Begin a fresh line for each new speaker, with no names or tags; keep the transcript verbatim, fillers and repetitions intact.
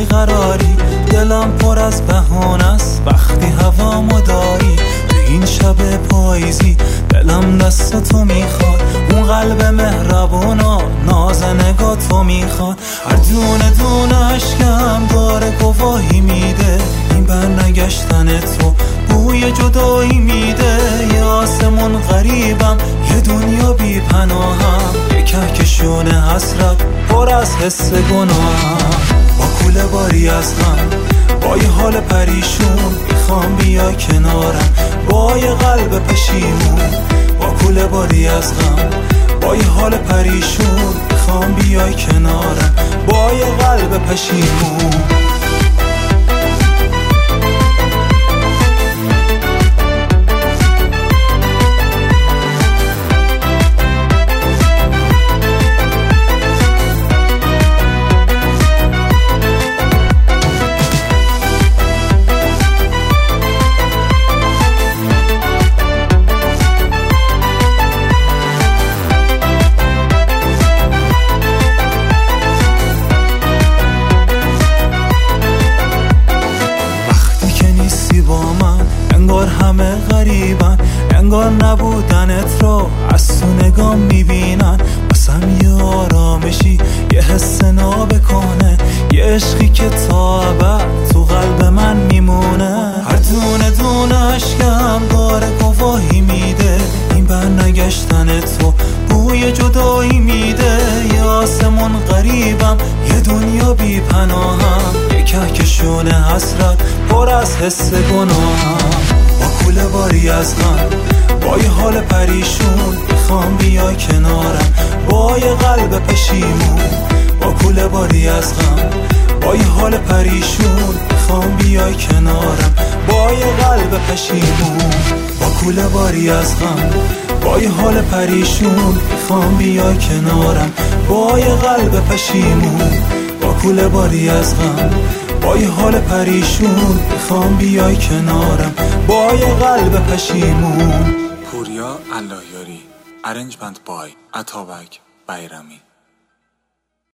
بیقراری، دلم پر از بهانه است وقتی هوامو داری. تو این شب پاییزی دلم دست تو میخواد، اون قلب مهربونا ناز نگاه تو میخواد. هر دونه دونه عشقم داره گواهی میده، این برنگشتن تو بوی جدایی میده. یه آسمون غریبم، یه دنیا بی پناهم، یه کهکشون حسرت پر از حس گناهم. با کوله باری از غم، با یه حال پریشون میخوام بیا کنارم، با یه قلب پشیمون. با کوله باری از غم، با یه حال پریشون میخوام بیا کنارم، با یه قلب پشیمون. انگار همه غریبن، انگار نبودنت رو از تو نگاه میبینن. بسم یه آرامشی، یه حس نابکانه، یه عشقی که تا ابد تو قلب من میمونه. هر دونه دونه عشقم داره گواهی میده، این برنگشتن تو بوی جدایی میده. یه آسمون غریبم، یه دنیا بی پناهم، یه کهکشون حسرت پر از حس گناهم. با کوله باری از غم، با یه حال پریشون میخوام بیا کنارم، با یه قلب پشیمون. با کوله باری از غم، با یه حال پریشون میخوام بیا کنارم، با یه قلب پشیمون. با کوله باری از غم، با یه حال پریشون میخوام بیا کنارم، با یه قلب پشیمون. با کوله باری از غم، با یه حال پریشون میخوام بیای کنارم، با یه قلب پشیمون.
پوریا اللهیاری، ارنجمنت بای اتابک بیرمی.